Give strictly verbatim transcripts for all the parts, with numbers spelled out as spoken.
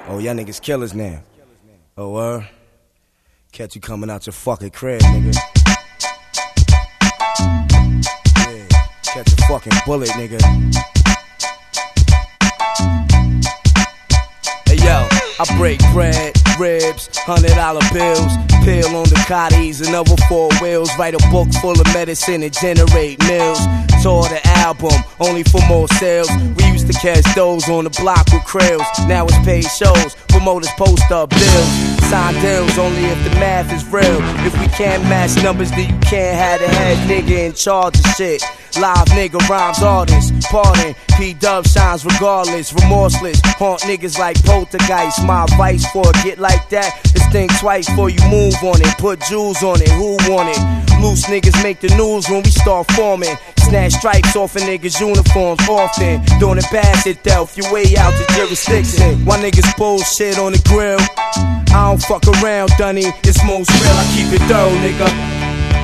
Oh, y'all niggas killers now. Oh, uh, catch you coming out your fucking crib, nigga. Yeah, catch a fucking bullet, nigga. Hey, yo, I break bread, ribs, hundred dollar bills, pill on the Cotties and other four wheels, write a book full of medicine and generate mills. Tour the album, only for more sales. We used to catch those on the block with krills. Now it's paid shows, promoters post up bills. Sign deals only if the math is real. If we can't match numbers, then you can't have the head nigga in charge of shit. Live nigga rhymes artists, pardon. P-Dub shines regardless, remorseless. Haunt niggas like poltergeist. My advice for a get like that is think twice before you move on it. Put jewels on it, who want it? Loose niggas make the news when we start forming. Snatch stripes off a niggas' uniforms often. Doing it past it, Delph, your way out to jurisdiction. Why niggas bullshit on the grill? I don't fuck around, Dunny. It's most real, I keep it thorough, nigga.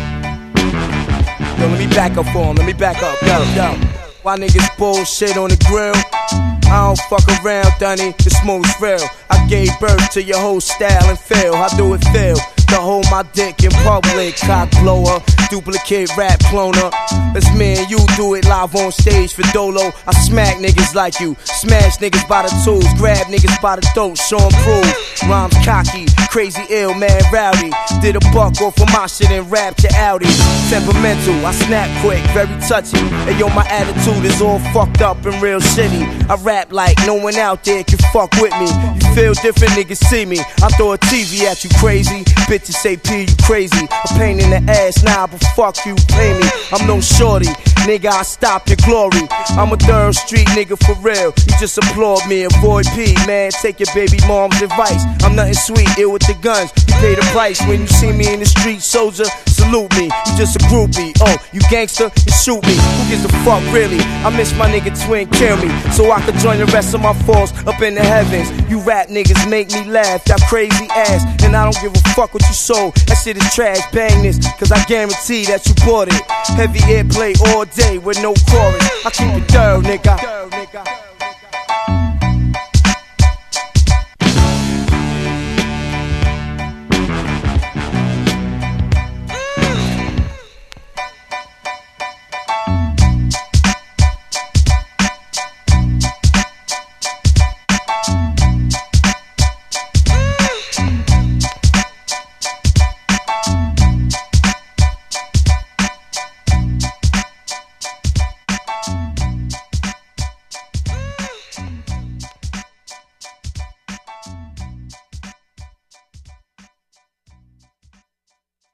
Yo, let me back up for him, let me back up, yo, yo. Why niggas bullshit on the grill? I don't fuck around, Dunny, it's most real. I gave birth to your whole style and feel. How do it feel to hold my dick in public? Cock blower, duplicate rap cloner. Let's me and you do it live on stage for Dolo. I smack niggas like you, smash niggas by the tools, grab niggas by the throat, show 'em prove. Rhymes cocky, crazy ill, man rowdy. Did a buck off of my shit and rapped your Audi. Temperamental, I snap quick, very touchy. And yo, my attitude is all fucked up and real shitty. I rap like no one out there can fuck with me. You feel different, niggas see me. I throw a T V at you, crazy. Bitches say P, you crazy. A pain in the ass, nah, but fuck you, pay me. I'm no shorty, nigga, I stop your glory. I'm a third street nigga for real. You just applaud me, avoid P, man. Take your baby mom's advice. I'm nothing sweet, ill with the guns. You pay the price when you see me in the street, soldier. Salute me, you just a groupie. Oh, you gangster, you shoot me. Who gives a fuck, really? I miss my nigga Twin, kill me, so I could join the rest of my force up in the heavens. You rap niggas make me laugh, that crazy ass. And I don't give a fuck what you sold. That shit is trash, bang this, cause I guarantee that you bought it. Heavy airplay all day with no chorus. I keep it thorough, nigga.